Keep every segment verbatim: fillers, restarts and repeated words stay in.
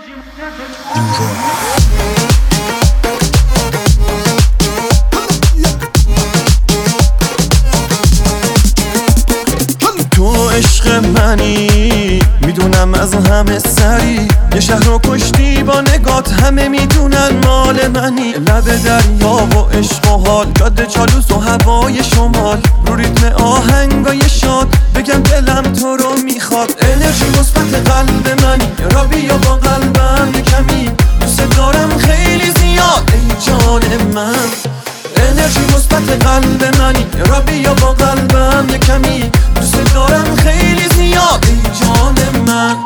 تو عشق منی، میدونم از همه سری، یه شهر رو کشتی با نگات، همه میدونن مال منی. لب دریا و عشق و حال، جاده چالوس و هوای شمال، رو ریتم آهنگای شاد، بگم دلم تو رو میخواد. انرژی مثبت قلب منی، را بیا با قلبم کمی، دوست دارم خیلی زیاد ای جان من. انرژی مثبت قلب منی، را بیا با قلبم کمی، دوست دارم خیلی زیاد ای جان من.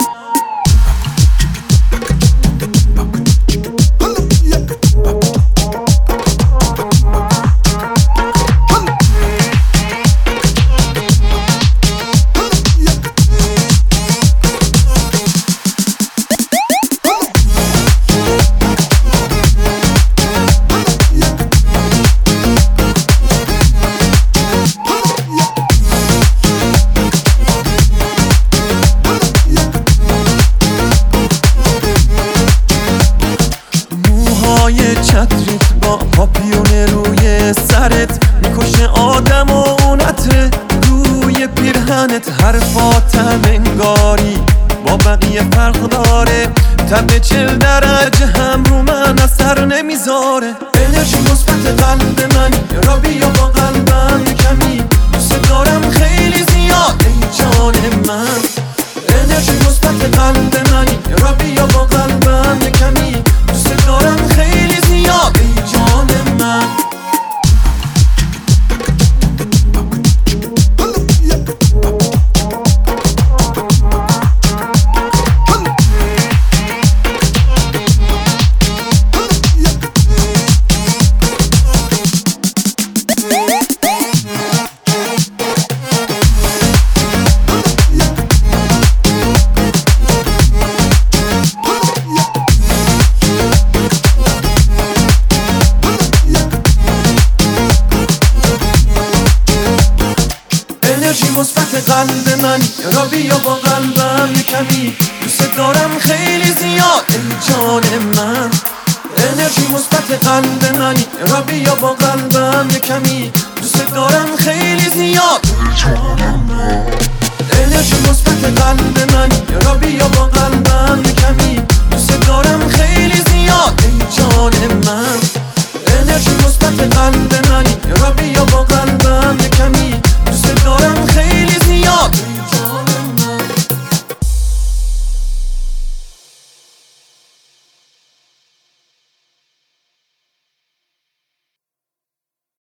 چتریت با پاپیون روی سرت، میکشه آدم و اون عطر روی پیرهنت. حرفاتم انگاری با بقیه فرق داره، تب چل درجه هم رو من اثر نمیذاره. انرژی مثبت قلب من، را بیا با قلبم کمی، دوست دارم خیلی زیاد ای جان من. انرژی مثبت قلب منی، را بیا با قلبم کمی، دوست دارم خیلی زیاد ای جان من. انرژی مثبت قلب من، را بیا با قلبم کمی، دوست دارم خیلی زیاد ای جان من. انرژی مثبت قلب من، را بیا با قلبم کمی، دوست دارم خیلی زیاد ای جان من. انرژی مثبت قلب من، را بیا با قلبم کمی،